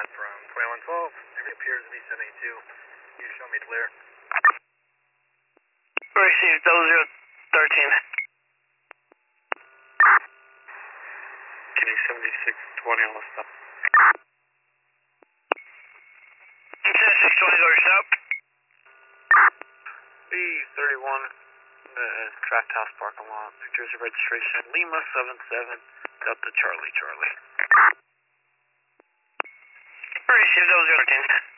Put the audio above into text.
from 2112. It appears to be 72. You show me clear. Received 0013. Can you 7620 on the stop? 7620, go to stop. B31, Draft House parking lot, New Jersey registration, Lima 77, Delta Charlie Charlie. Received 0013.